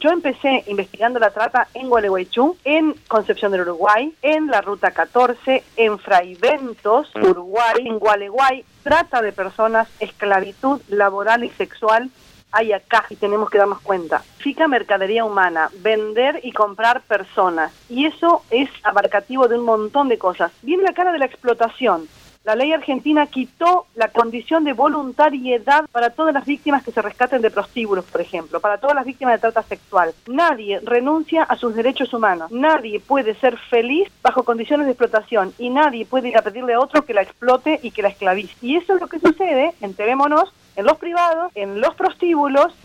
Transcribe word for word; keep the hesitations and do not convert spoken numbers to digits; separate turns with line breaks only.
Yo empecé investigando la trata en Gualeguaychú, en Concepción del Uruguay, en la Ruta catorce, en Fraiventos, Uruguay, en Gualeguay. Trata de personas, esclavitud laboral y sexual hay acá y tenemos que darnos cuenta. Significa mercadería humana, vender y comprar personas. Y eso es abarcativo de un montón de cosas. Viene la cara de la explotación. La ley argentina quitó la condición de voluntariedad para todas las víctimas que se rescaten de prostíbulos, por ejemplo, para todas las víctimas de trata sexual. Nadie renuncia a sus derechos humanos. Nadie puede ser feliz bajo condiciones de explotación y nadie puede ir a pedirle a otro que la explote y que la esclavice. Y eso es lo que sucede, enterémonos, en los privados, en los prostíbulos